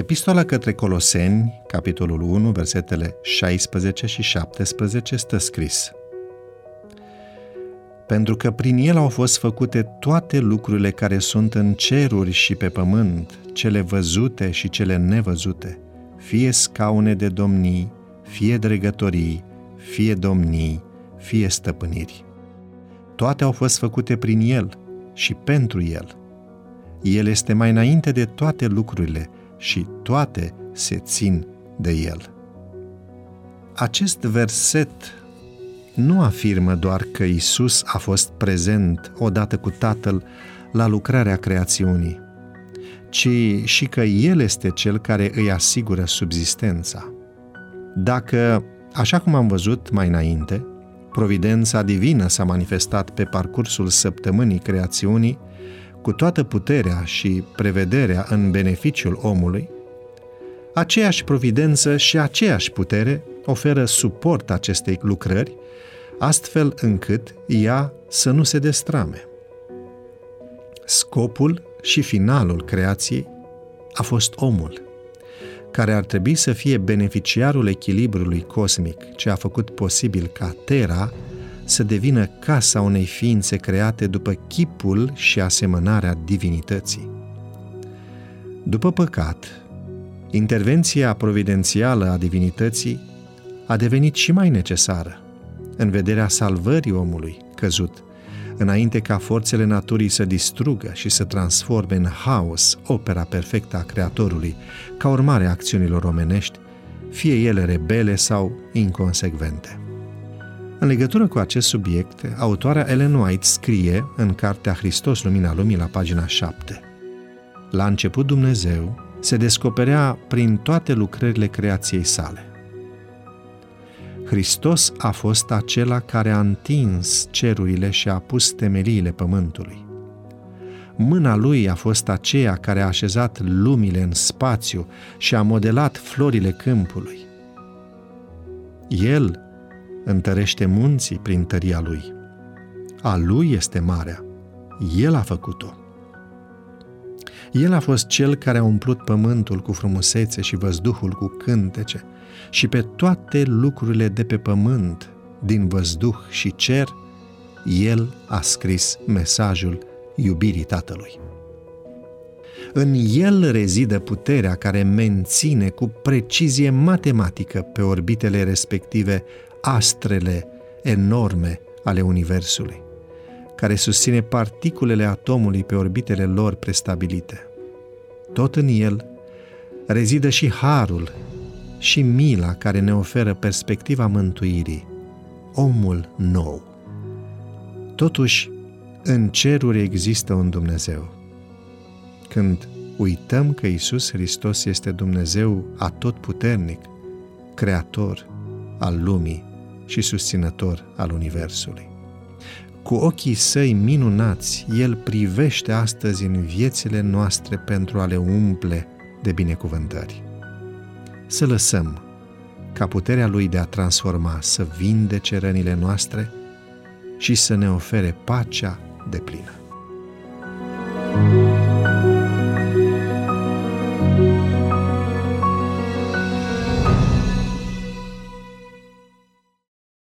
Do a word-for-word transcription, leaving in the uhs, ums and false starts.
Epistola către Coloseni, capitolul unu, versetele șaisprezece și șaptesprezece, stă scris: Pentru că prin el au fost făcute toate lucrurile care sunt în ceruri și pe pământ, cele văzute și cele nevăzute, fie scaune de domnii, fie dregătorii, fie domnii, fie stăpâniri. Toate au fost făcute prin el și pentru el. El este mai înainte de toate lucrurile și toate se țin de el. Acest verset nu afirmă doar că Iisus a fost prezent odată cu Tatăl la lucrarea creațiunii, ci și că El este Cel care îi asigură subzistența. Dacă, așa cum am văzut mai înainte, providența divină s-a manifestat pe parcursul săptămânii creațiunii, cu toată puterea și prevederea în beneficiul omului, aceeași providență și aceeași putere oferă suport acestei lucrări, astfel încât ea să nu se destrame. Scopul și finalul creației a fost omul, care ar trebui să fie beneficiarul echilibrului cosmic ce a făcut posibil ca Terra să devină casa unei ființe create după chipul și asemănarea divinității. După păcat, intervenția providențială a divinității a devenit și mai necesară, în vederea salvării omului căzut, înainte ca forțele naturii să distrugă și să transforme în haos opera perfectă a Creatorului, ca urmare a acțiunilor omenești, fie ele rebele sau inconsecvente. În legătură cu acest subiect, autoarea Ellen White scrie în cartea Hristos, Lumina Lumii, la pagina șapte: La început Dumnezeu se descoperea prin toate lucrările creației sale. Hristos a fost acela care a întins cerurile și a pus temeliile pământului. Mâna lui a fost aceea care a așezat lumile în spațiu și a modelat florile câmpului. El întărește munții prin tăria lui. A lui este marea. El a făcut-o. El a fost cel care a umplut pământul cu frumusețe și văzduhul cu cântece și pe toate lucrurile de pe pământ, din văzduh și cer, El a scris mesajul iubirii Tatălui. În El rezidă puterea care menține cu precizie matematică pe orbitele respective astrele enorme ale Universului, care susține particulele atomului pe orbitele lor prestabilite. Tot în El rezidă și harul și mila care ne oferă perspectiva mântuirii, omul nou. Totuși, în ceruri există un Dumnezeu. Când uităm că Iisus Hristos este Dumnezeu atotputernic, Creator al lumii și susținător al Universului. Cu ochii săi minunați, El privește astăzi în viețile noastre pentru a le umple de binecuvântări. Să lăsăm ca puterea Lui de a transforma să vindece rănile noastre și să ne ofere pacea deplină.